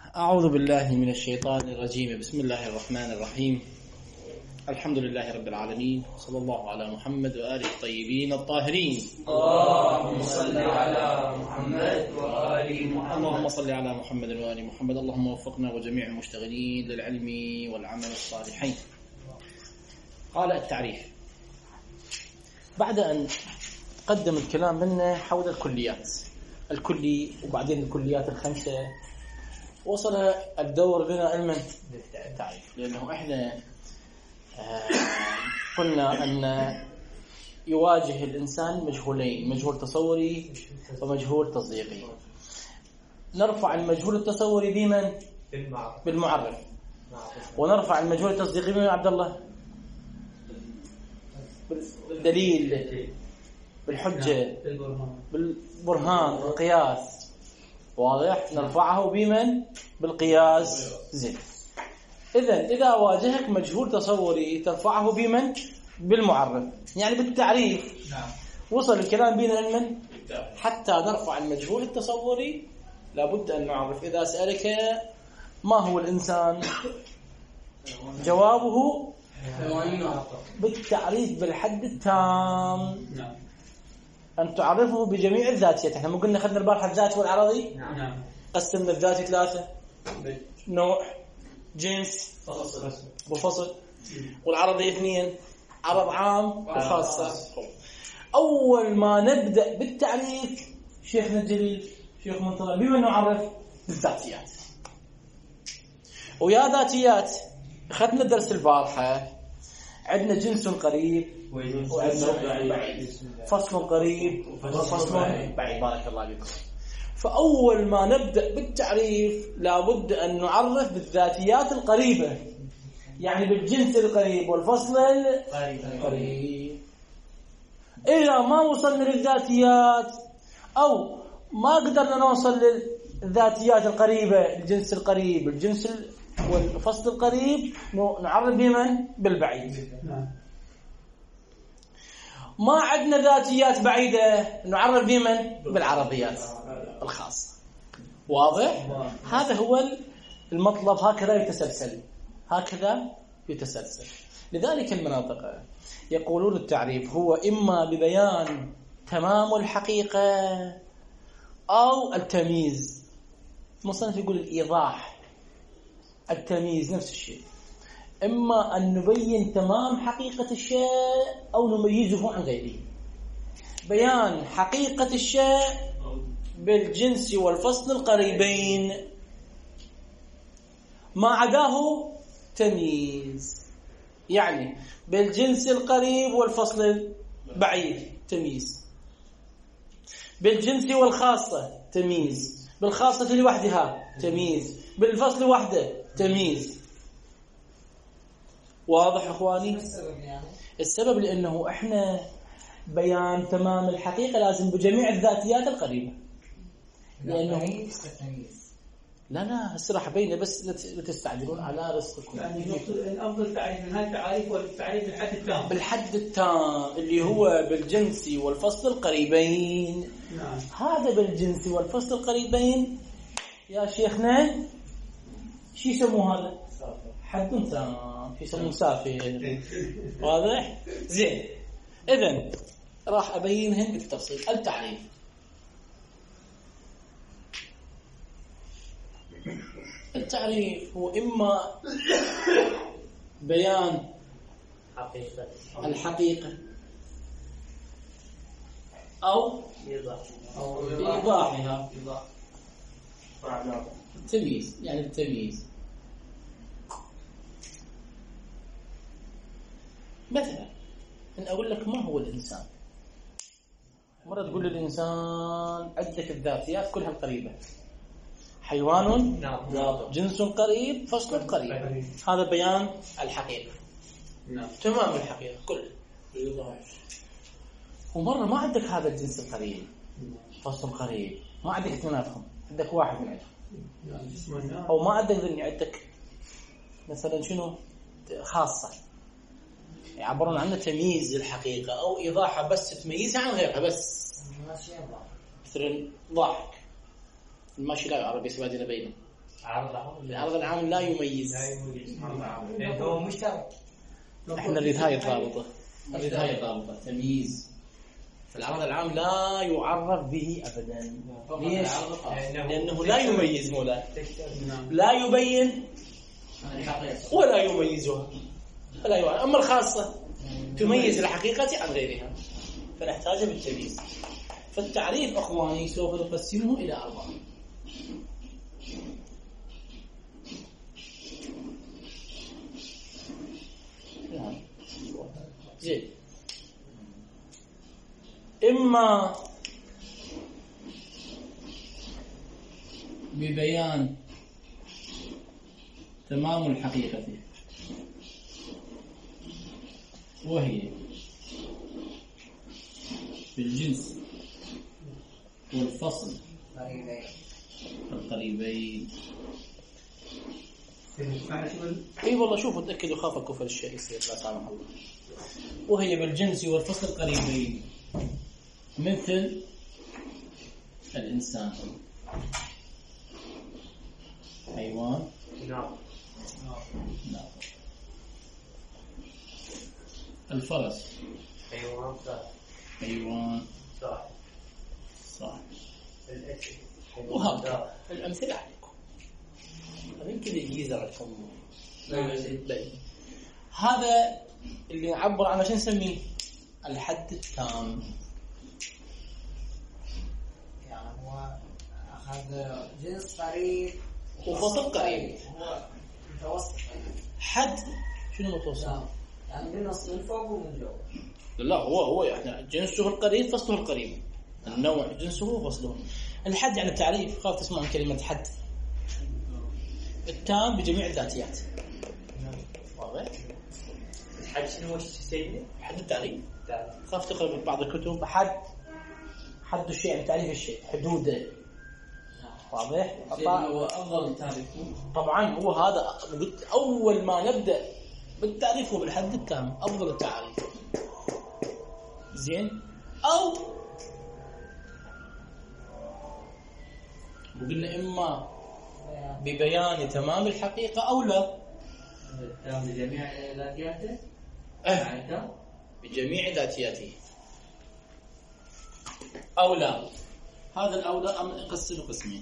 أعوذ بالله من الشيطان الرجيم. بسم الله الرحمن الرحيم. الحمد لله رب العالمين، صلى الله على محمد وآله الطيبين الطاهرين. اللهم صل على محمد وآل محمد. اللهم صل على محمد وآل محمد. اللهم وفقنا وجميع المشتغلين للعلم والعمل الصالحين. قال التعريف بعد أن قدم الكلام منا حول الكليات الكلي وبعدين الكليات الخمسة، وصل الدور بنا علما التعريف، لأنه إحنا قلنا أن يواجه الإنسان مجهولين: مجهول تصوري ومجهول تصديقي. نرفع المجهول التصوري بمن؟ بالمعرف. ونرفع المجهول التصديقي بمن عبد الله؟ بالدليل، بالحجة، بالبرهان، بالقياس. واضح؟ نرفعه بمن؟ بالقياس. زين. إذا واجهك مجهول تصوري ترفعه بمن؟ بالمعرف، يعني بالتعريف. وصل الكلام بينا علما. حتى نرفع المجهول التصوري لابد أن نعرف. إذا سألك ما هو الإنسان، جوابه بالتعريف بالحد التام. أن تعرفه بجميع الذاتيات. احنا مو قلنا أخذنا البارحة الذاتي والعرضي؟ قسمنا الذاتي ثلاثة: نوع، جنس، وفصل. والعرضي اثنين: عرض عام وخاصة. أول ما نبدأ بالتعريف شيخنا الجليل شيخ منطلع بما نعرف بالذاتيات. ويا ذاتيات أخذنا درس البارحة، عندنا جنس قريب وعندنا بعيد، فصل قريب وفصل بعيد. بارك الله فيكم. فأول ما نبدأ بالتعريف لابد أن نعرف بالذاتيات القريبة، يعني بالجنس القريب والفصل القريب. إذا ما وصلنا للذاتيات أو ما قدرنا نوصل للذاتيات القريبة، الجنس القريب، الجنس والفصل القريب، نعرف بمن؟ بالبعيد. ما عندنا ذاتيات بعيدة، نعرف بمن؟ بالعرضيات الخاصة. واضح؟ هذا هو المطلب. هكذا يتسلسل. لذلك المناطق يقولون التعريف هو إما ببيان تمام الحقيقة أو التمييز. مصنف يقول الإيضاح، التمييز نفس الشيء. إما أن نبين تمام حقيقة الشيء أو نميزه عن غيره. بيان حقيقة الشيء بالجنس والفصل القريبين، ما عداه تمييز. يعني بالجنس القريب والفصل البعيد تمييز، بالجنس والخاصة تمييز، بالخاصة لوحدها تمييز، بالفصل وحده تمييز. واضح أخواني؟ السبب لأنه إحنا بيان تمام الحقيقة لازم بجميع الذاتيات القريبة. لأنه لا هسه راح بينه، بس لا تستعجلون على رزقكم. يعني الأفضل تعريف من هالتعريف والتعريف بالحد التام. بالحد التام اللي هو بالجنس والفصل القريبين. هذا بالجنس والفصل القريبين يا شيخنا شو يسموه هذا؟ حد تام، يسموه مسافر. واضح؟ زين. إذن راح أبينهم بالتفصيل. التعريف هو إما بيان الحقيقة أو إيضاحها. التمييز، يعني التمييز. مثلا أن أقول لك ما هو الإنسان. مرة تقول للإنسان عندك الذاتيات كلها قريبة: حيوان، جنس قريب، فصل قريب. هذا بيان الحقيقة. تمام الحقيقة كله. ومرة ما عندك هذا الجنس القريب، فصل قريب، ما عندك اثنيناتهم، عندك واحد من عندهم. أو ما عندك ذني، عندك مثلا شنو؟ خاصة، يعبرون عنه تمييز الحقيقة أو إيضاحها، بس تميزها عن غيرها. بس مثلا ضاحك، الماشي لا يعرف بس بعدين بينه العرض العام لا يميز. هو مشترك. احنا نريد هاي الضابطة تمييز. العرض العام لا يعرف به أبدا. ليش؟ لأنه لا يميز مولا، لا يبين ولا يميزها فلا يعرف. أما الخاصة تميز الحقيقة عن غيرها فنحتاج بالتمييز. فالتعريف أخواني سوف نقسمه إلى 4. زين، إما ببيان تمام الحقيقة وهي بالجنس والفصل القريبين. اي والله شوفوا تأكدوا خاف كفر الشيء يصير لا سامح الله. وهي بالجنس والفصل القريبين مثل الإنسان، حيوان، نعم، الفرس، حيوان، صح، وهكذا الأمثلة عليكم. يمكن يجيز لكم. هذا اللي نعبر عنه شو نسميه؟ الحد التام. يعني هو أخذ جنس قريب وفصل قريب، هو متوسط. حد شنو متوسط؟ يعني بالنص من فوق ومن جوا. لا هو يعني جنسه القريب فصله القريب، النوع جنسه وفصله. الحد يعني التعريف، خاف تسمع عن كلمة حد. التام بجميع الذاتيات. واضح؟ الحد شنو وش سيدنا؟ حد التعريف. خاف تقرأ في بعض الكتب حد الشيء يعني تعريف الشيء، حدوده. واضح؟ هو أفضل تعريف. طبعا هو هذا قلت أول ما نبدأ بالتعريف هو بالحد التام، أفضل التعريف. زين؟ أو وقلنا إما ببيان تمام الحقيقة أو لا. التام بجميع ذاتياته. بجميع ذاتياته أو لا. هذا الأولى نقسمه قسمين.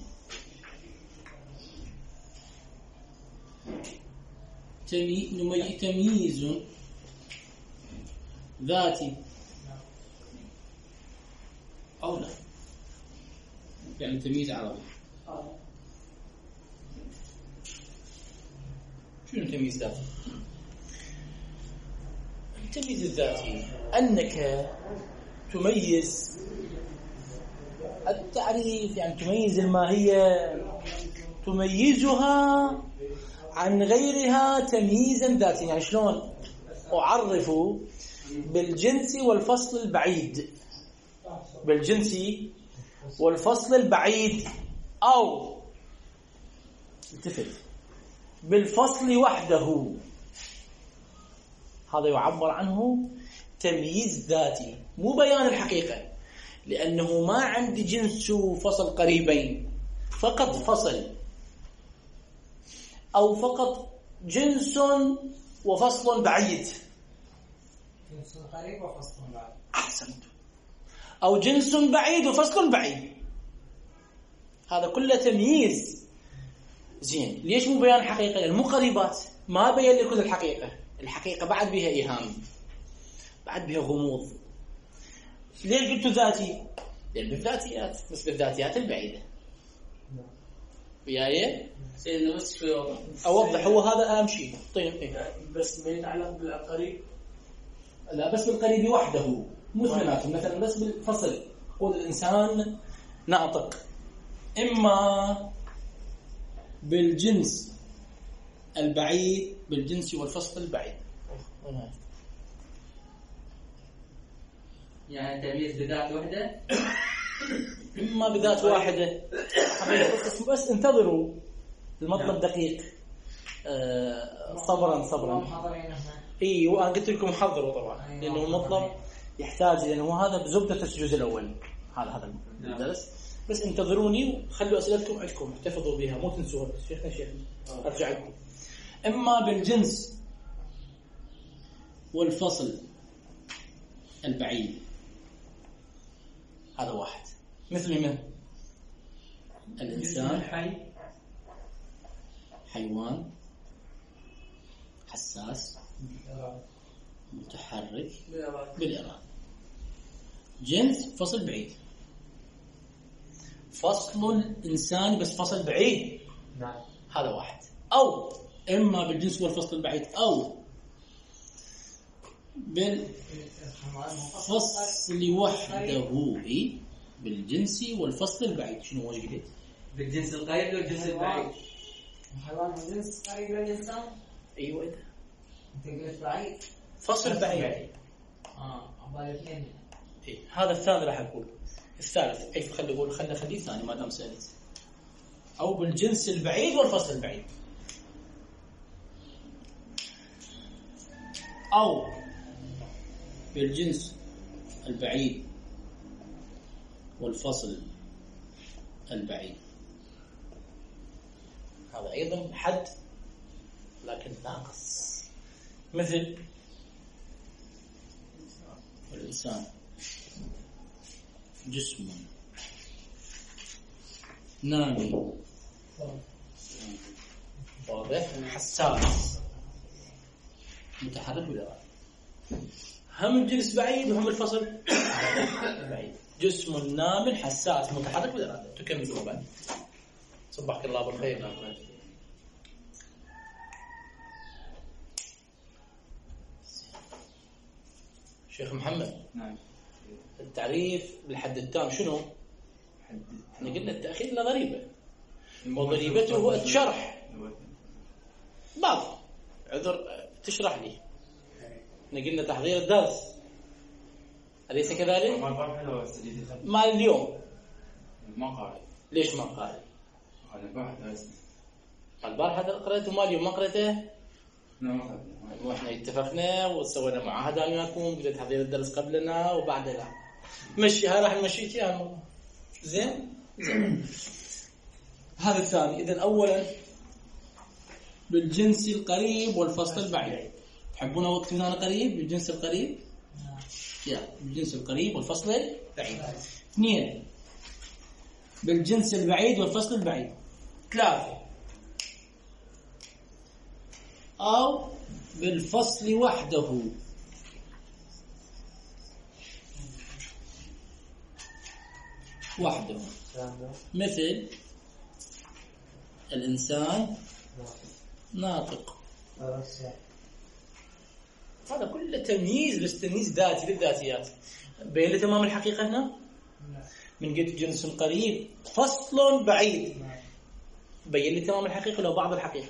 تمييز ذاتي أو لا، يعني تمييز عربي. شنو تمييز ذاتي؟ التمييز الذاتي أنك تميز التعريف، يعني تميز الماهية، تميزها عن غيرها تمييزا ذاتيا. يعني شلون أعرف بالجنس والفصل البعيد، بالجنس والفصل البعيد، أو التفت بالفصل وحده. هذا يعبر عنه تمييز ذاتي، مو بيان الحقيقة، لأنه ما عندي جنس وفصل قريبين، فقط فصل، أو فقط جنس وفصل بعيد. جنس قريب وفصل بعيد. أحسنت. أو جنس بعيد وفصل بعيد. هذا كله تمييز. زين، ليش مو بيان حقيقة؟ لأن مو قريبات، ما بين لي كل الحقيقة. الحقيقة بعد بها إيهام، بعد بها غموض. ليش قلت ذاتي؟ لأن بالذاتيات، بس بالذاتيات البعيدة. وياي؟ سيدنا بس شوي أوضح. هو هذا أهم شيء. طيب إيه؟ بس ما يتعلق بالقريب. لا بس بالقريب وحده، مو اثنيناتهم. مثلا بس بالفصل، قول الإنسان ناطق، إما بالجنس البعيد، بالجنس والفصل البعيد. يعني تمييز بذات وحدة، إما بذات واحدة. بس انتظروا المطلب دقيق. صبرا. اي وانا قلت لكم حضروا طبعا، لانه المطلب يحتاج، لانه هذا بزبدة الجزء الاول. هذا الدرس بس انتظروني وخلوا أسئلتكم عندكم احتفظوا بها مو تنسوها. شيخنا أرجع لكم. إما بالجنس والفصل البعيد، هذا واحد، مثل من الإنسان حيوان حساس متحرك بالإرادة. جنس فصل بعيد، فصل الإنسان بس فصل بعيد، نعم هذا واحد. أو إما بالجنس والفصل البعيد أو بالفصل وحده، بالجنس والفصل البعيد. شنو وش قلت؟ بالجنس القريب والجنس البعيد. الحيوان هو جنس قريب للإنسان. أيوة إذا أنت قلت بعيد. فصل بعيد. أبغى الاثنين. إيه هذا الثاني راح أقول. الثالث كيف خلينا خليه ثاني ما دام سألت. أو بالجنس البعيد والفصل البعيد، أو بالجنس البعيد والفصل البعيد. هذا أيضا حد لكن ناقص، مثل الإنسان جسم نامي واضح حساس متحرك بالإرادة. هم الجنس بعيد وهم الفصل بعيد. جسم نام حساس متحرك بالإرادة. تكملوا بعد. صبحك الله بالخير. شيخ محمد. نعم. التعريف بالحد التام شنو؟ احنا قلنا التأخير لا ضريبة، وضريبته هو الشرح. بعض عذر تشرح لي. احنا قلنا تحضير الدرس أليس كذلك؟ ما اليوم ما قال. ليش ما قال؟ البارحة قرأته ما اليوم ما قرأته؟ واحنا اتفقنا وسوينا معاهدة وياكم بدأ تحضير الدرس قبلنا وبعدنا. مشي هاي راح نمشي فيها. زين. هذا الثاني. إذن أولا بالجنس القريب والفصل البعيد. تحبون وقت هنا قريب بالجنس القريب؟ يا بالجنس القريب والفصل البعيد. اثنين بالجنس البعيد والفصل البعيد. ثلاثة أو بالفصل وحده. مثل الإنسان ناطق. هذا كله تمييز، بس تمييز ذاتي للذاتيات. بين لي تمام الحقيقة هنا من قلت جنس قريب فصل بعيد. بين لي تمام الحقيقة لو بعض الحقيقة.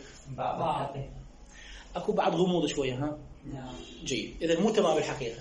أكو بعض غموض شوية. ها جيد. إذا مو تمام الحقيقة.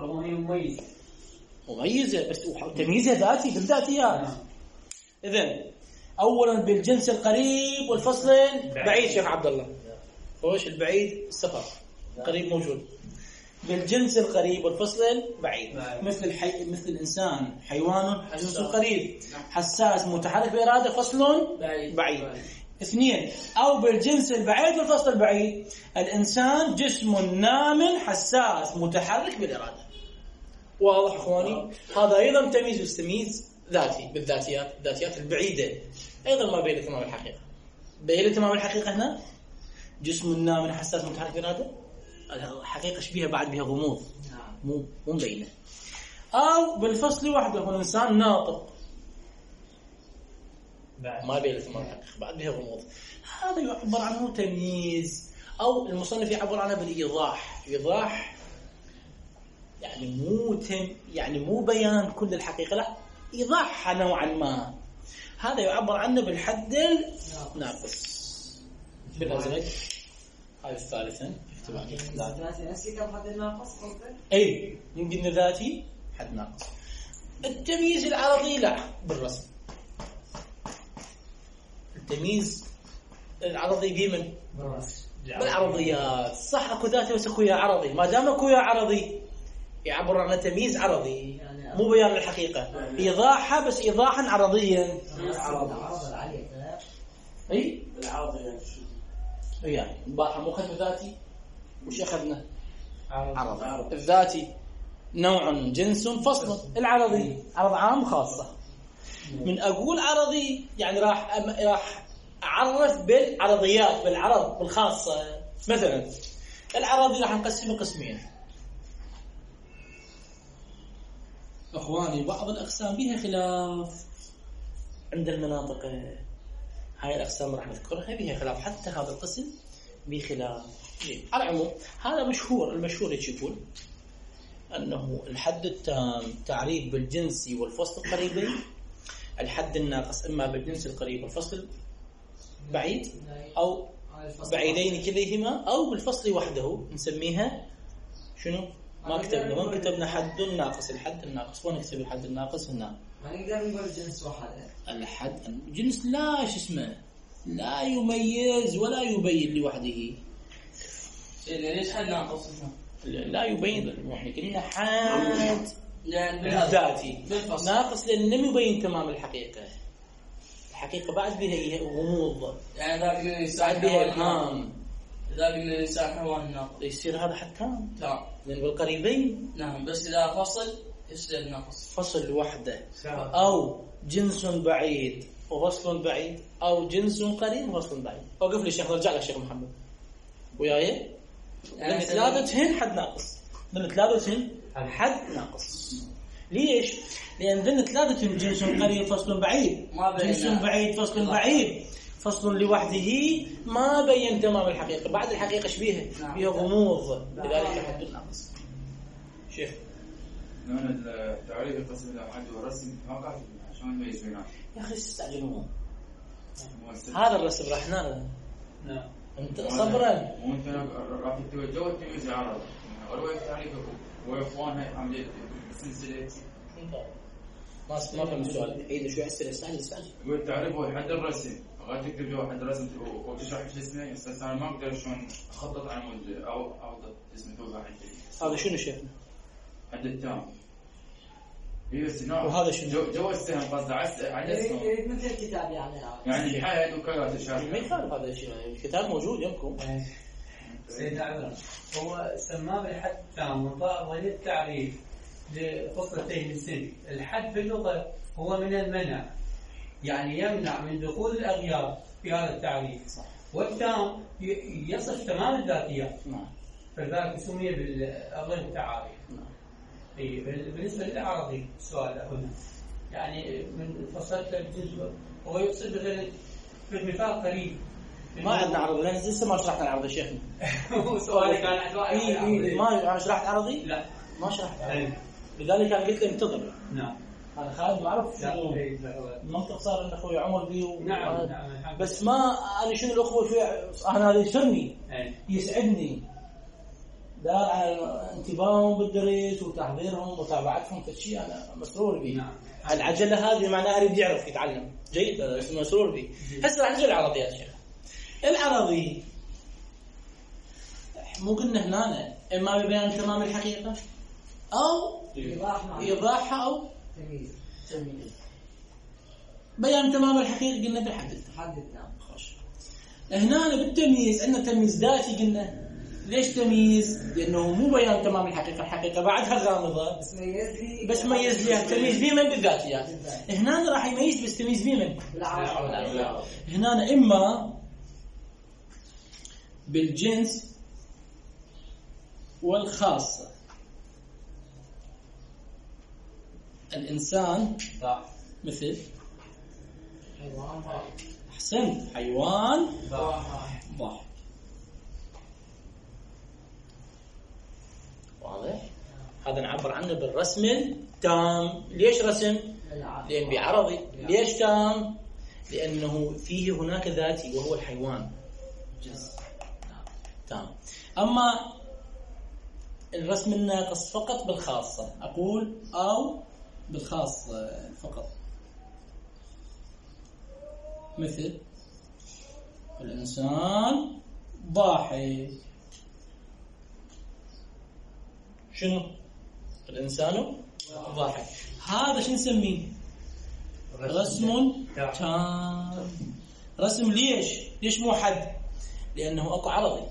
مميزة بس تمييزها ذاتي بالذاتيات. إذن أولا بالجنس القريب والفصل بعيد. شيخ عبد الله خوش البعيد السفر قريب موجود. بالجنس القريب والفصل بعيد. مثل الإنسان حيوان جنس قريب حساس متحرك بإرادة فصل بعيد. اثنين أو بالجنس البعيد والفصل البعيد. الإنسان جسم نام حساس متحرك بالإرادة. واضح أخواني؟ هذا أيضا تمييز والتمييز ذاتي بالذاتيات. الذاتيات البعيدة أيضا ما بين تمام الحقيقة. بين تمام الحقيقة هنا جسم نام حساس متحرك بالإرادة. الحقيقة شبيهة بعد بها غموض مو مبينة. أو بالفصل وحده هو الإنسان ناطق ما بين تمام الحقيقة بعد بها غموض. هذا يعبر عنه تمييز، أو المصنف يعبر عنه بالإيضاح. إيضاح يعني مو بيان كل الحقيقة، لا إيضاحها نوعا ما. هذا يعبر عنه بالحد الناقص. بالأزرق هذا الثالثا اكتباني ذاتي نفسي كم حد ناقص. أي يمكن ذاتي حد ناقص. التمييز العرضي لا بالرسم. التمييز العرضي بمن؟ بالعرضيات. صح اكو ذاتي بس اكو يا عرضي. ما دام اكو يا عرضي يعبر عن تمييز عرضي. يعني مو بيان للحقيقة، إيضاحها بس إيضاحا عرضيا. عرض عليك. أي بالعرض يعني البارحة مو أخذنا ذاتي، وش أخذنا؟ عرض. الذاتي نوع جنس فصل، العرضي عرض عام خاصة. من أقول عرضي يعني راح أعرف بالعرضيات، بالعرض بالخاصة. مثلا العرضي راح نقسمه قسمين أخواني، بعض الأقسام بها خلاف عند المناطق، هاي الأقسام راح نذكرها بها خلاف، حتى هذا القسم بخلاف. على العموم هذا مشهور، المشهور يقول أنه الحد التام تعريف بالجنس والفصل القريبين، الحد الناقص إما بالجنس القريب والفصل بعيد، أو بعيدين كليهما، أو بالفصل وحده. نسميها شنو؟ ما كتبنا حد ناقص. الحد الناقص وين نكتب الحد الناقص؟ هنا. ما نقدر نقول جنس واحد. الحد الجنس لا شو اسمه، لا يميز ولا يبين لوحده. ليش حد ناقص؟ لا يبين، احنا قلنا حد ذاتي ناقص لأن لم يبين تمام الحقيقة. الحقيقة بعد بها غموض، يعني ذاك الإنسان بعد بها إبهام. ذاك الإنسان حيوان ناقص يصير هذا حد تام. تمام. لأن بالقريبين نعم، بس إذا فصل يصير ناقص. فصل وحده، أو جنس بعيد وفصل بعيد، أو جنس قريب وفصل بعيد. وقف لي الشيخ، نرجع للشيخ محمد وياي. لأن ثلاثتهن حد ناقص، لأن ثلاثتهن حد ناقص. ليش؟ لأن ذن ثلاثتهن جنس قريب فصل بعيد، جنس بعيد فصل بعيد، فصل لوحده ما بين تمام الحقيقة. بعد الحقيقة شبيها بها غموض، لذلك حد ناقص. شيخ نحن التعريف القسم الأبعاد والرسم ما قاعد عشان نميز بينهم. يا أخي استعجلون، هذا الرسم راح نعرف. نعم. أنت صبرا. وأنت راح تتوجه التمييز العرض. أروي التعريف وإخوانها عملية سلسلة. ما فهم السؤال، عيد شوي أسئلة سهل. والتعريف هو حد الرسم، غادي تكتب له حد الرسم وتشرح شو اسمه. أساسا أنا ما أقدر شلون أخطط على مود أو اسمه توقع عن شيء. هذا شنو شيخنا؟ حد التام. هي بس وهذا شنو؟ جو السهم قصده على اسمه. مثل الكتاب يعني حد وكذا تشرح. ما يخالف هذا الشيء، الكتاب موجود يمكم. سيدنا عمر هو سماه بالحد التام وضع للتعريف لفصلتين السن. الحد باللغة هو من المنع، يعني يمنع من دخول الأغيار في هذا التعريف. صح. والتام يصف تمام الذاتيات. نعم. فذلك سمي بالأغلب التعاريف. نعم. بالنسبة للعرضي السؤال هنا يعني من فصلت الجزء هو يقصد مثلا في مثال قريب. ما عندنا عرضي لأن لسه ما شرحنا العرضي شيخنا. سؤالي كان عشوائي. ما شرحت عرضي؟ لا ما شرحت عرضي. لذلك أنا قلت له انتظر. نعم. أنا خالد ما أعرف شنو المنطق صار إن أخوي عمر بيه. نعم. بس ما أنا شنو الأخوة شوي أنا هذا يسرني يسعدني. دار على انتباههم بالدرس وتحضيرهم ومتابعتهم في الشيء أنا مسرور به. نعم. العجلة هذه معناها يريد يعرف يتعلم جيد، أنا مسرور به. هسه راح نجي العرضي يا شيخ. العرضي مو قلنا هنا إما ببيان تمام الحقيقة أو إيضاحها أو تمييز. بيان تمام الحقيقة قلنا بالحد التام. هنا بالتمييز عندنا تمييز ذاتي. قلنا ليش تمييز؟ لأنه مو بيان تمام الحقيقة، الحقيقة بعدها غامضة بس ميز لها تمييز بمن بالذاتيات. هنا راح يميز بس تمييز بمن؟ هنا إما بالجنس والخاصة. الإنسان مثل أحسن حيوان ضاحك. واضح؟ هذا نعبر عنه بالرسم التام. ليش رسم؟ لأن بعرضي. ليش تام؟ لأنه فيه هناك ذاتي وهو الحيوان جنس تام. أما الرسم الناقص فقط بالخاصة أقول أو بالخاصة فقط. مثل الإنسان ضاحك. شنو؟ الإنسان ضاحك. هذا شو نسميه؟ رسم تام. رسم ليش مو حد؟ لأنه أكو عرضي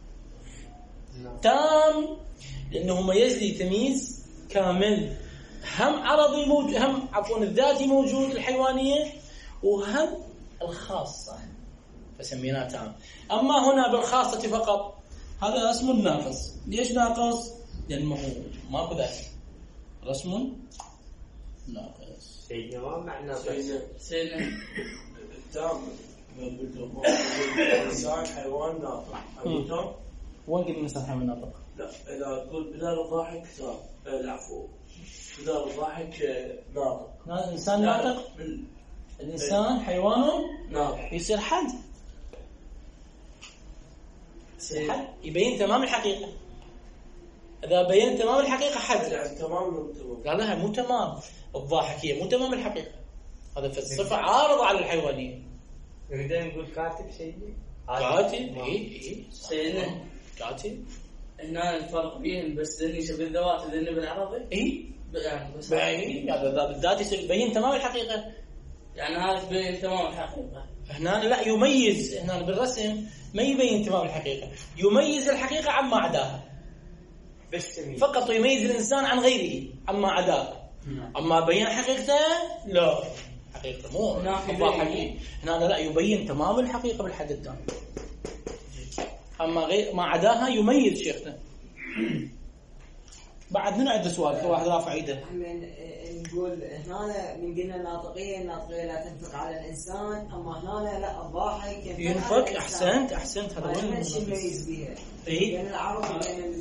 تام، لأنه ميز لي تمييز كامل، هم عرضي موجود، هم عفوا الذاتي موجود الحيوانية، وهم الخاصة، فسميناه تام. أما هنا بالخاصة فقط هذا رسم ناقص. ليش ناقص؟ لأنه ماكو ذاتي، رسم ناقص. سيدنا ما معنى سيدنا التام الإنسان حيوان ناطق. تام وين قلنا الإنسان حيوان ناطق؟ لا، إذا تقول بدال الضاحك تام، العفو بدال الضاحك ناطق. الإنسان ناطق، الإنسان حيوان ناطق، يصير حد، يبين تمام الحقيقة. إذا بين تمام الحقيقة حد. يعني تمام. لا مو تمام، الضاحكية مو تمام الحقيقة، هذا في الصفة عارضة على الحيوانية. نقدر نقول كاتب سيدي؟ كاتب إيه سيدنا كاتب. هنا الفرق بينهم بس ذني بالذوات وذني بالعرضي. إيه يعني بس هذا بالذات يصير يبين تمام الحقيقة. يعني هذا يبين تمام الحقيقة. هنا لا يميز، هنا بالرسم ما يبين تمام الحقيقة، يميز الحقيقة عما عداها. بس فقط يميز الإنسان عن غيره عما عداه. أما بين حقيقته لا، حقيقة مو حقيقي. هنا لا يبين تمام الحقيقة بالحد التام، أما غير ما عداها يميز شيخنا. بعد من عنده سؤال؟ في واحد رافع ايده. نقول هنا من قلنا الناطقية لا تنفق على الإنسان، أما هنا لا الضاحك ينفق. أحسنت هذا وين يميز بها بين العرض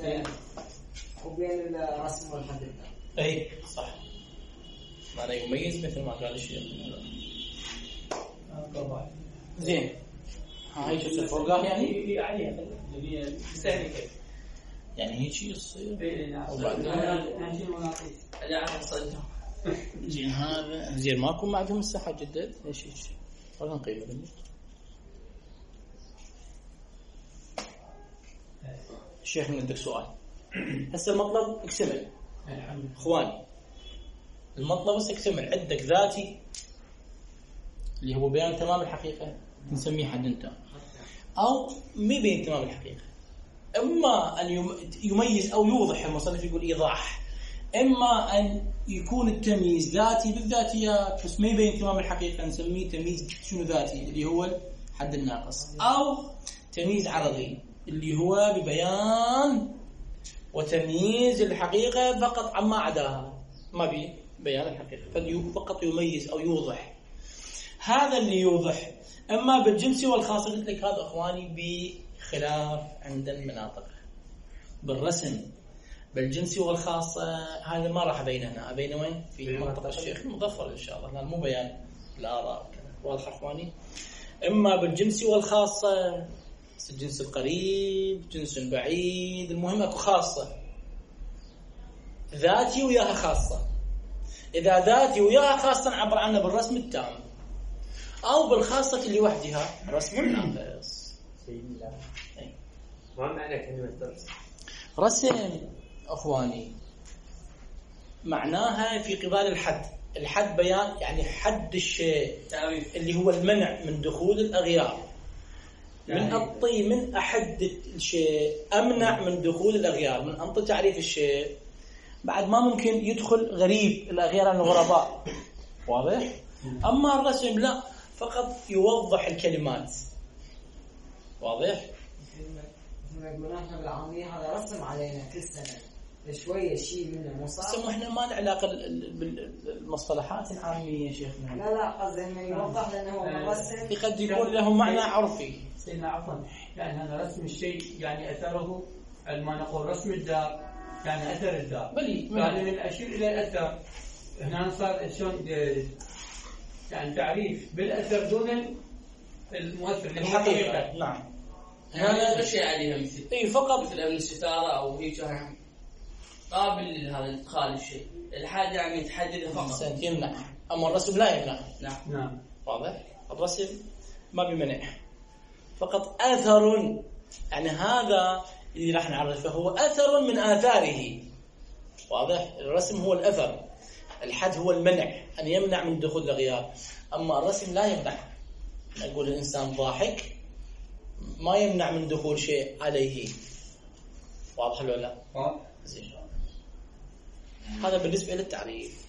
وبين الرسم والحد التام. اي صح، معناه يميز مثل ما قال الشيخ. زين، هاي شفت الفرقان يعني عليها سهل كيف يعني هيك شيء يصير. زين هذا زين ماكو معدوم الصحة جدد. ايش خلينا نقيمه. الشيخ من عندك سؤال. هسه المطلب اكتمل اخواني، المطلب بس اكتمل. عندك ذاتي اللي هو بيان تمام الحقيقة نسميه حد تام، او مي بيان تمام الحقيقة. اما ان يميز او يوضح، المصنف يقول ايضاح. اما ان يكون التمييز ذاتي بالذاتيات بس ما يبين تمام الحقيقة، نسميه تمييز شنو ذاتي اللي هو الحد الناقص، او تمييز عرضي اللي هو ببيان وتمييز الحقيقة فقط عما عداها، ما بيان الحقيقة، فقط يميز أو يوضح. هذا اللي يوضح. أما بالجنسي والخاصة قلت لك هذا أخواني بخلاف عند المناطق. بالرسم بالجنسي والخاصة هذا ما راح أبين هنا، أبين وين؟ في منطقة الشيخ المظفر إن شاء الله، هنا مو بيان الآراء. واضح أخواني؟ إما بالجنسي والخاصة، الجنس القريب، جنس البعيد، المهم أكو خاصة ذاتي وياها خاصة. إذا ذاتي وياها خاصة نعبر عنها بالرسم التام، أو بالخاصة اللي وحدها رسم ناقص. ما معنى كلمة رسم أخواني؟ معناها في قبال الحد. الحد بيان يعني حد الشيء اللي هو المنع من دخول الأغيار. من أعطي من أحد الشيء، أمنع من دخول الأغيار، من أعطي تعريف الشيء. بعد ما ممكن يدخل غريب الأغيار عن الغرباء. واضح؟ أما الرسم لا، فقط يوضح الكلمات. واضح؟ ما يقولون احنا بالعامية هذا رسم علينا كل سنة شوية شيء منه مو صح. بس احنا ما له علاقة بالمصطلحات العامية يا شيخنا. لا قصدي انه يوضح لانه هو مرسم قد يكون له معنى عرفي. سيدنا عفوا، يعني هذا رسم الشيء يعني أثره، ما نقول رسم الدار يعني أثر الدار. يعني من أشير إلى الأثر. هنا صار شلون يعني تعريف بالأثر دون المؤثر الحقيقة. نعم. هذا شيء عليها مثل فقط مثل ابن الستارة أو هيك قابل لهذا إدخال الشيء. الحد يعني يتحدد فقط. يمنع، أما الرسم لا يمنع. نعم. واضح؟ الرسم ما بمنع، فقط أثر. يعني هذا اللي راح نعرفه هو أثر من آثاره. واضح؟ الرسم هو الأثر. الحد هو المنع، أن يمنع من دخول الغياب. أما الرسم لا يمنع. نقول الإنسان ضاحك ما يمنع من دخول شيء عليه. واضح ولا لا؟ زين. هذا بالنسبة للتعريف.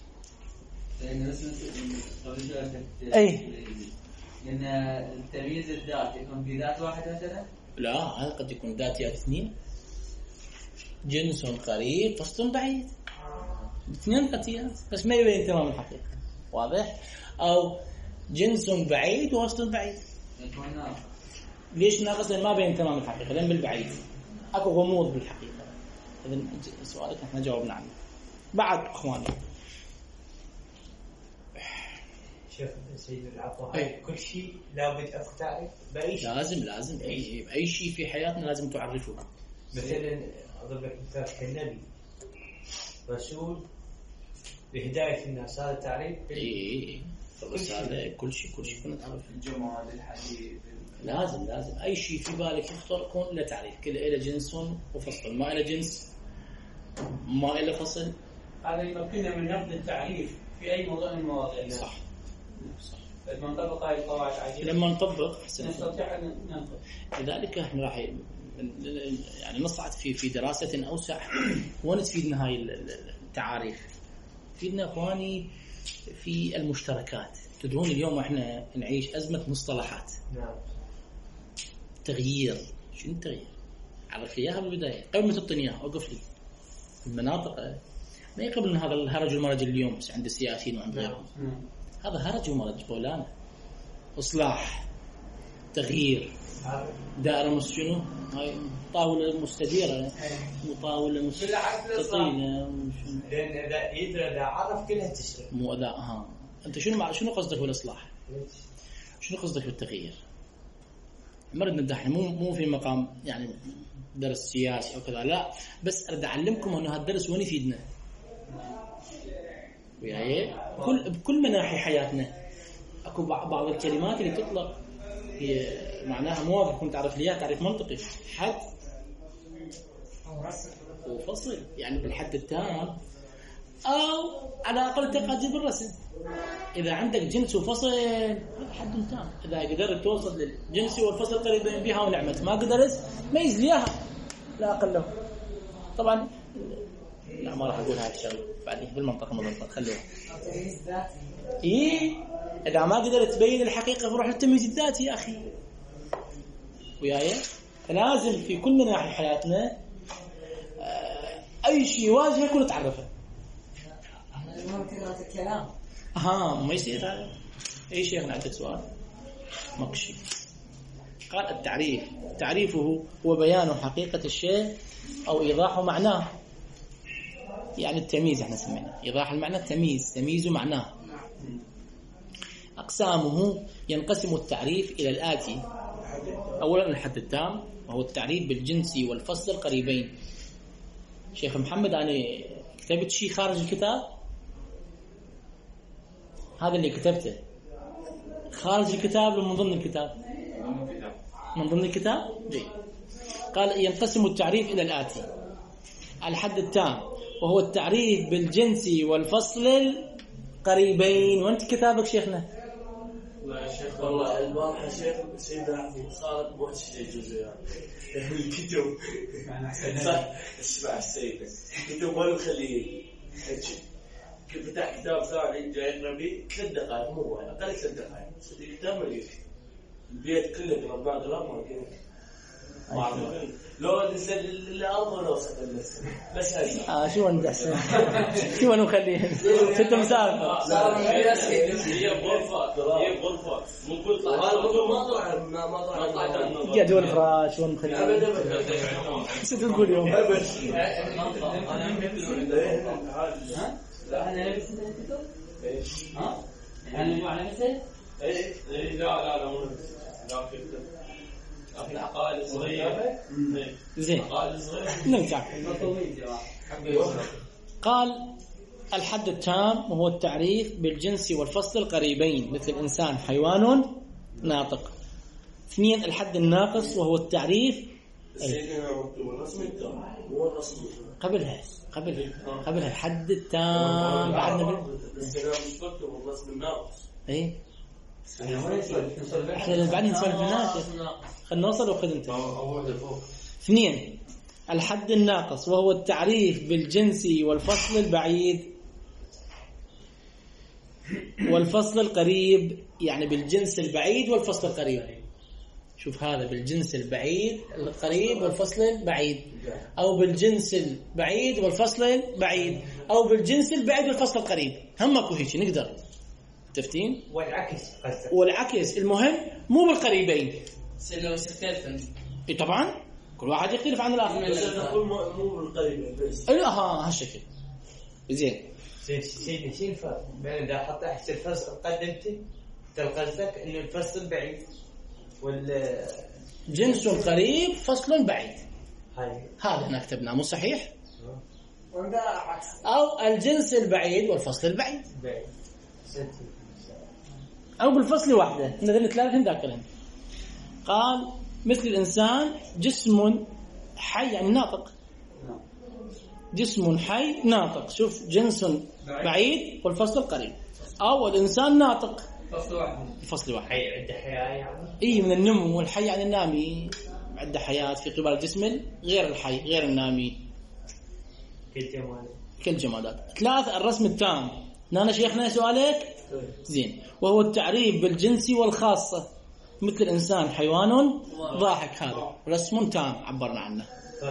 أي. لأن التمييز الذات يكون في ذات واحد مثلا؟ لا، هذا قد يكون ذاتيات اثنين. جنس قريب فصل بعيد. اثنين ذاتيات بس ما يبين تمام الحقيقة. واضح؟ أو جنس بعيد وفصل بعيد. ليش ناقص؟ لأن ما بين تمام الحقيقة، لأن بالبعيد أكو غموض بالحقيقة. إذن سؤالك احنا جاوبنا عنه. بعد أخواني شوف سيد العفو، كل شيء لابد أخذ تعرف بأي شيء. لازم أي شيء في حياتنا لازم تعرفه. مثلا أضرب لك مثال كالنبي رسول بهداية الناس، هذا تعريف. بس هذا كل شيء كنا نعرف. الجمال، الحديث، لازم أي شيء في بالك يخطر يكون له تعريف. كله إلى جنس وفصل، ما إلى جنس ما إلى فصل. هذا يمكننا من نقد التعريف في أي موضوع من المواضيع. صح. لما نطبق هذه القواعد عجيبة، لما نطبق نستطيع أن ننقد. لذلك احنا راح يعني نصعد في دراسة أوسع ونفيدنا هاي التعاريف. تفيدنا اخواني في المشتركات. تدرون اليوم احنا نعيش أزمة مصطلحات. نعم. تغيير. شنو التغيير؟ عرف لي اياها بالبداية قبل ما تعطيني اياها. اوقف لي المناطق ما يقبل ان هذا الهرج والمرج اليوم بس عند السياسيين وعند غيرهم. هذا هرج ومرج قولانا. اصلاح، تغيير، دائرة شنو؟ هاي طاولة مستديرة، مطاولة مستطيلة. لأن إذا عرف كلها تشرب. مو أداء. أنت شنو قصدك بالإصلاح؟ شنو قصدك بالتغيير؟ مرد ندحنا مو في مقام يعني درس سياسي أو كذا، لا، بس أريد أعلمكم أنه هالدرس وين يفيدنا. وياي بكل مناحي حياتنا. أكو بعض الكلمات اللي تطلق هي معناها موافق، كنت تعرف ليها تعريف منطقي. حد وفصل، يعني بالحد التام أو على أقل تقدير بالرسم. إذا عندك جنس وفصل هذا حد تام. إذا قدرت توصل للجنس والفصل قريبين بها ونعمت، ما قدرت ميز ليها لا أقل له. طبعا لا ما راح أقول هاي الشغلة بعدين بالمنطقة مضبط خلوها. إذا ما قدرت تبين الحقيقة فروح للتمييز الذاتي يا أخي. وياي لازم في كل مناحي حياتنا أي شيء واجهك كله تعرفه. ممكن الكلام ما يصير هذا. أي شيء عندك سؤال؟ مقشي. قال التعريف تعريفه هو بيان حقيقة الشيء أو إيضاح معناه. يعني التمييز احنا سمينا إيضاح المعنى، تمييز معناه. أقسامه ينقسم التعريف إلى الآتي. أولا الحد التام وهو التعريف بالجنس والفصل قريبين. شيخ محمد أنا كتبت شيء خارج الكتاب، هذا اللي كتبته خارج الكتاب ولا من ضمن الكتاب؟ من ضمن الكتاب. جيد. قال ينقسم التعريف إلى الآتي. الحد التام وهو التعريف بالجنس والفصل القريبين. وانت كتابك شيخنا؟ لا يا شيخ والله البارحة شيخ سيدنا عفو صارت موحشة جزء الكتب اسمع السيد كتب ولا مخليه كيف فتح كتاب ثاني جاي يقرأ 3 دقائق مو أقل 3 دقائق الكتاب مليء البيت كله قرأ ما كذا لو نزل الأرض ولا وصل بس هاي شو ندحسن شو نخليه 6 مسار صار هي غرفة مو قلت ما طلع جدول فراش ونخليه ست تقول يوم لا أنا لبست الكتب. ها؟ يعني مو على مثل؟ لا مو لا كتب. لكن عقائد صغيرة. زين. عقائد صغيرة. نرجع. قال الحد التام وهو التعريف بالجنس والفصل القريبين مثل إنسان حيوان ناطق. 2 الحد الناقص وهو التعريف سيدنا مكتوب الرسم التام مو الرسم قبلها الحد التام بعدنا سيدنا مش مكتوب الرسم الناقص. اي احنا بعدين نسولف بالناقص. خلينا نوصل وخذ انت. اثنين الحد الناقص وهو التعريف بالجنس والفصل البعيد والفصل القريب. يعني بالجنس البعيد والفصل القريب. شوف هذا بالجنس البعيد القريب والفصل البعيد، أو بالجنس البعيد والفصل البعيد، أو بالجنس البعيد والفصل القريب. هم اكو هيك نقدر تفتين والعكس. المهم مو بالقريبين. طبعا كل واحد يختلف عن الآخر. بس نقول مو بالقريبين بس. هالشكل زين. سيدي شو الفرق بين إذا حط أحسن الفصل قدمته قصدك إنه الفصل بعيد جنس قريب فصل بعيد. هذا هنا كتبناه مو صحيح؟ أو الجنس البعيد والفصل البعيد، أو بالفصل واحدة. نذل ثلاثة ذاكرين. قال مثل الإنسان جسم حي يعني ناطق. جسم حي ناطق. شوف جنس بعيد والفصل القريب، أو الإنسان ناطق فصل واحد. حي عنده حياة يعني. إيه من النمو والحي يعني النامي. عنده حياة في قبال الجسم غير الحي غير النامي كالجمادات. ثلاثة الرسم التام. نانا شيخنا سؤالك زين. وهو التعريف بالجنس والخاصة. مثل الإنسان حيوان ضاحك. هذا رسم تام عبرنا عنه.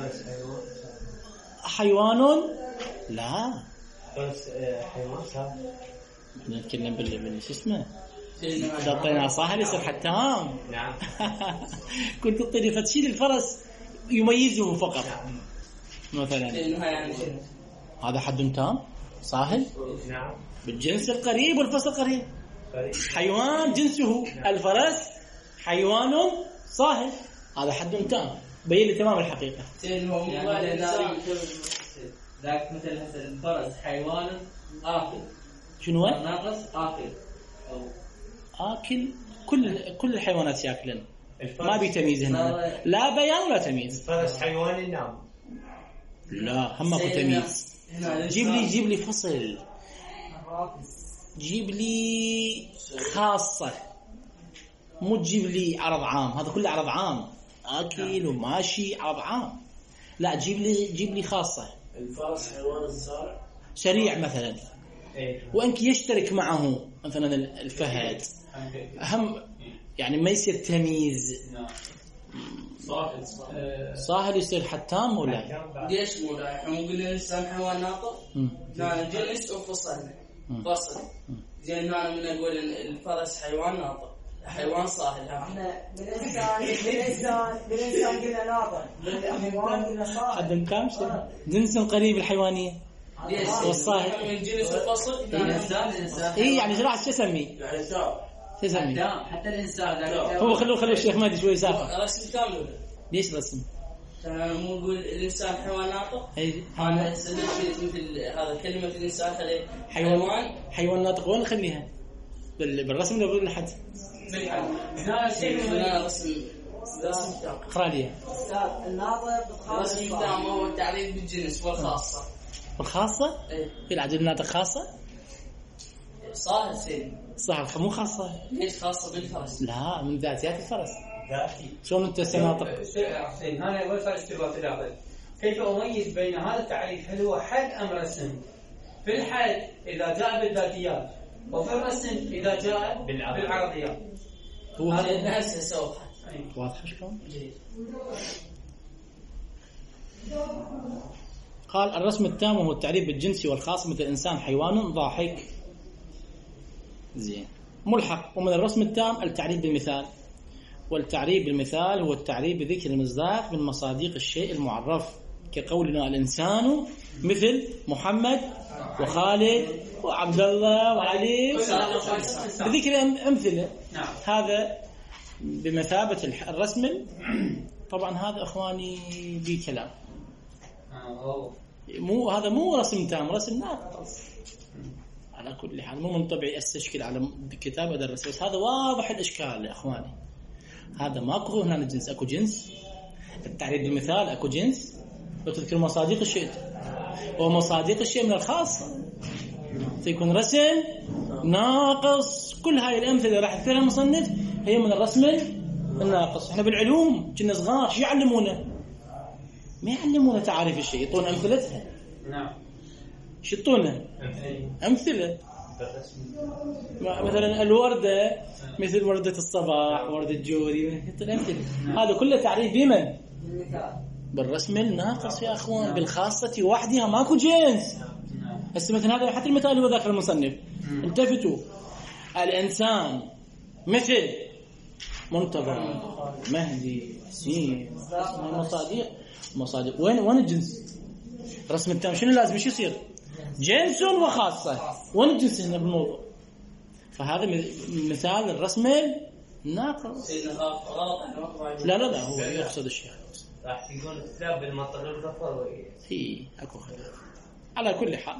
حيوان لا حيوان صح. نتكلم شو اسمه إذا طينا صاحل يصير حتام. نعم. كنت تطيري فتشيل الفرس يميزه فقط. مثلا هذا حد تام صاحل. نعم. بالجنس القريب والفصل القريب. حيوان جنسه الفرس حيوان صاحل. هذا حد تام بين لي تمام الحقيقة. ذاك مثل الفرس حيوان آكل. شنو ناقص آكل. آكل. كل الحيوانات يأكلن. ما بيتميز هنا. لا بيان ولا تمييز. الفرس حيوان ينام. لا هم اكو تمييز. جيب لي فصل. جيب لي خاصة. مو تجيب لي عرض عام. هذا كله عرض عام. آكل وماشي عرض عام. لا جيب لي خاصة. الفرس حيوان سريع مثلا. وانك يشترك معه مثلا الفهد. أهم يعني ما يصير تمييز. صاحل يصير حتام ولا ليش مو لا؟ احنا نقول الانسان حيوان ناطق. نحن جنس وفصلنا فصل. زين نحن من نقول الفرس حيوان ناطق حيوان صاحل. احنا بالانسان قلنا ناطق بالحيوان قلنا صاحل. حد كم جنس قريب الحيوانية والصاحل من جنس الفصل. الانسان ايه يعني شو اسميه يعني شو اسميه حتى الانسان. هو خلوه الشيخ مادي شوي سافر. رسم كامل. ليش رسم؟ مو نقول الانسان حيوان ناطق. هذا مثل هذا كلمة الانسان خلي حيوان ناطق. وين نخليها بالرسم ولا بالحد؟ رسم تام. خالية الناطق رسم تام هو التعريف بالجنس والخاصة. الخاصة؟ ايه العدد الناطق خاصة؟ صاحل سيدي. صاحل مو خاصة. ليش خاصة بالفرس؟ لا من ذاتيات الفرس. ذاتي. شلون انت سناطق؟ حسين هذا اول سؤال اشتباك داخل. كيف اميز بين هذا التعريف هل هو حد ام رسم؟ في الحد اذا جاء بالذاتيات وفي الرسم اذا جاء بالعرضيات. هو هذا الناس يسوي واضح شلون؟ قال الرسم التام هو التعريف بالجنس والخاص مثل الإنسان حيوان ضاحك. زين. ملحق. ومن الرسم التام التعريف بالمثال. والتعريف بالمثال هو التعريف بذكر المصداق من مصادق الشيء المعرف كقولنا الإنسان مثل محمد وخالد وعبد الله وعلي بذكر أمثلة. هذا بمثابة الرسم. طبعا هذا أخواني بكلام هذا مو رسم تام رسم ناقص. على كل حال مو من طبعي استشكل على كتاب أدرس. بس هذا واضح الإشكال يا أخواني. هذا ماكو هنا جنس. أكو جنس التعريف بالمثال أكو جنس وتذكر مصادق الشيء، ومصادق الشيء من الخاصة سيكون رسم ناقص. كل هاي الأمثلة راح يذكرها المصنف هي من الرسم الناقص. احنا بالعلوم كنا صغار شو يعلمونا؟ ما يعلمونا تعريف الشيء، يعطونا أمثلتها. نعم. شو يعطونا؟ أمثلة. مثلا الوردة مثل وردة الصباح، وردة جوري، هذا كله تعريف بمن؟ بالرسم الناقص يا أخوان، بالخاصة وحدها، ماكو جنس. هسه مثلا هذا حتى المثال هو ذاكر المصنف. التفتوا، الإنسان مثل منتظر، مهدي، حسين، مصادق. وين الجنس؟ رسم التام شنو لازم ايش يصير؟ جنس وخاصة. وين الجنس هنا بالموضوع؟ فهذا مثال الرسم الناقص. لا هو يقصد الشيخ راح يكون كتاب بالمطلوب الظفر. اكو خلاف. على كل حال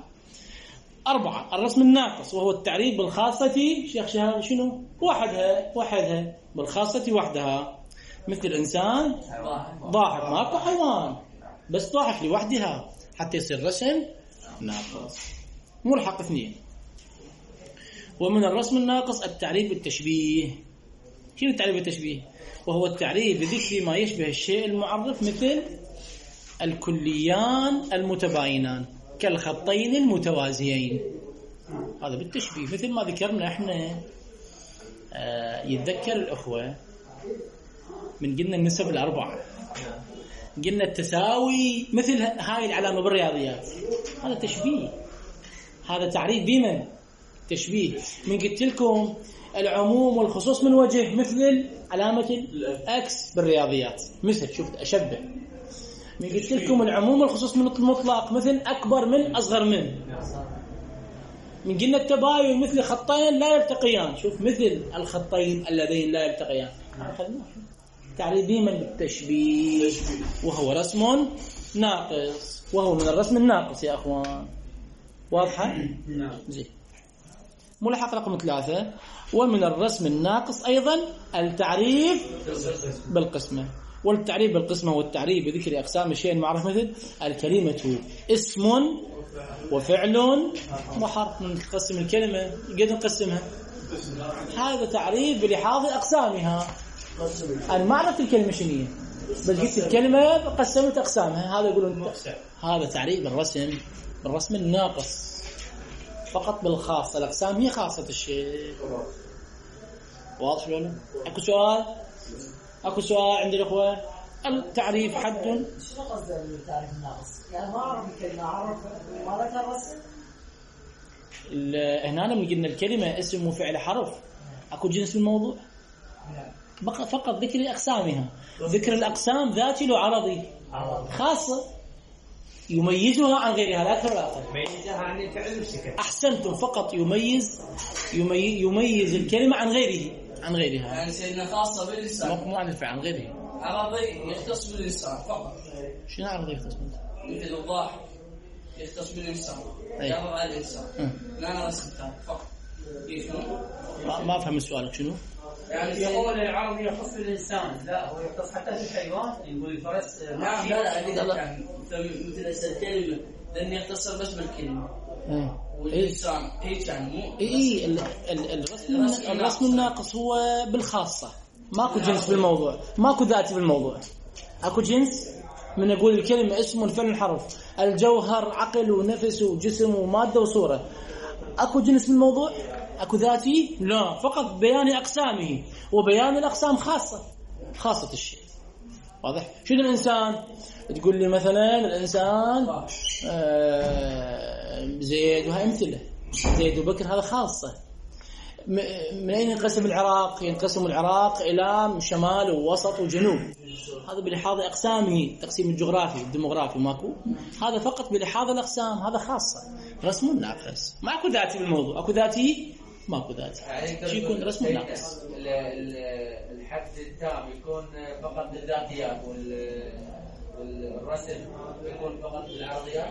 4 الرسم الناقص وهو التعريف بالخاصة. شيخ شهاب شنو؟ وحدها بالخاصة وحدها. مثل الإنسان ضاحك، ماكو حيوان بس ضاحك لوحدها حتى يصير رسم ناقص. ملحق 2. ومن الرسم الناقص التعريف بالتشبيه. شنو التعريف بالتشبيه؟ وهو التعريف بذكر ما يشبه الشيء المعرف مثل الكليان المتباينان كالخطين المتوازيين. هذا بالتشبيه مثل ما ذكرنا احنا. يتذكر الأخوة من قلنا النسب 4، قلنا التساوي مثل هاي العلامة بالرياضيات، هذا تشبيه، هذا تعريف بمن؟ تشبيه. من قلت لكم العموم والخصوص من وجه مثل علامة الأكس بالرياضيات، مثل شفت أشبه. من قلت لكم العموم والخصوص من المطلق مثل أكبر من أصغر من. من قلنا التباين مثل خطين لا يلتقيان، شوف مثل الخطين اللذين لا يلتقيان. تعريف بمن؟ بالتشبيه، وهو رسم ناقص، وهو من الرسم الناقص يا أخوان. واضحة؟ نعم. زين. ملحق رقم 3 ومن الرسم الناقص أيضا التعريف بالقسمة. والتعريف بالقسمة والتعريف بذكر أقسام الشيء المعرف مثل الكلمة اسم وفعل وحرف. نقسم الكلمة قد نقسمها، هذا تعريف بلحاظ أقسامها. أنا ما عرفت الكلمة شنية بس قلت الكلمة قسمت أقسامها، هذا يقولون هذا تعريف بالرسم الناقص فقط بالخاصة. الأقسام هي خاصة الشيء. واضح ولا؟ أكو سؤال عند الأخوة. التعريف حد. شنو قصده بالتعريف الناقص؟ يعني ما أعرف الكلمة، أعرف ما ذكر رسم. هنا من قلنا الكلمة اسم وفعل حرف، أكو جنس الموضوع. بقى فقط ذكر أقسامها. ذكر الأقسام ذاتي لو عرضي خاصة يميزها عن غيرها، لا أكثر ولا أقل. يميزها عن الفعل والشكل. أحسنتم، فقط يميز الكلمة عن غيرها. يعني سيدنا خاصة باللسان، مو عن الفعل، عن غيره. عرضي يختص باللسان فقط. شنو عرضي يختص باللسان؟ مثل الضاحك يختص بالإنسان، يعرض على الإنسان. لا رسم فقط. ما أفهم سؤالك شنو؟ يعني يقول العرض يختص بالإنسان، لا هو يختص حتى بالحيوان. يقول الفرس. نعم لا يعني مثل الكلمة لأن يختصر بس بالكلمة. والإنسان هيك يعني مو. الرسم الناقص هو بالخاصة، ماكو جنس بالموضوع، ماكو ذاتي بالموضوع. أكو جنس من أقول الكلمة اسم وفعل حرف، الجوهر عقل ونفس وجسم ومادة وصورة. أكو جنس بالموضوع؟ أكو ذاتي؟ لا، فقط بيان أقسامه، وبيان الأقسام خاصة الشيء. واضح؟ شنو الإنسان؟ تقول لي مثلا الإنسان زيد، وهي أمثلة زيد وبكر، هذا خاصة. من أين ينقسم العراق؟ ينقسم العراق إلى شمال ووسط وجنوب، هذا بلحاظ أقسامه، تقسيم الجغرافي الديموغرافي ماكو، هذا فقط بلحاظ الأقسام، هذا خاصة. رسم ناقص، ماكو ذاتي بالموضوع. أكو ذاتي ماكو ذاتي، شو يكون رسم ناقص. الحد التام يكون فقط للذاتيات والرسم يكون فقط للعرضيات.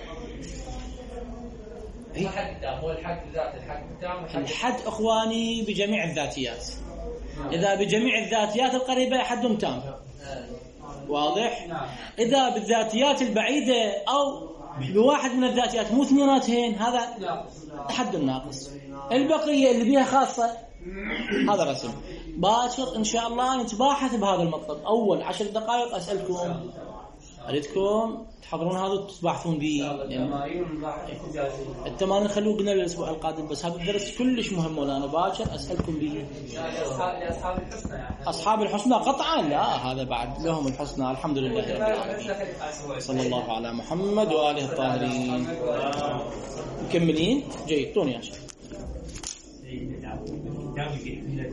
الحد التام هو الحد ذات الحد التام. الحد أخواني بجميع الذاتيات. إذا بجميع الذاتيات القريبة حد تام. واضح؟ إذا بالذاتيات البعيدة أو بواحد من الذاتيات مو اثنيناتهن هذا تحد ناقص. البقية اللي بيها خاصة هذا رسم. باكر إن شاء الله نتباحث بهذا المطلب. أول 10 دقائق أسألكم، أريدكم تحضرون هذا وتتباحثون به. التمارين خلوه قلنا للأسبوع القادم، بس هذا الدرس كلش مهم مولانا. باكر أسألكم به. أصحاب الحسنى قطعا لا، هذا بعد لهم الحسنى. الحمد لله رب العالمين. صلى الله على محمد وآله الطاهرين. مكملين؟ جيد. طوني يا شيخ.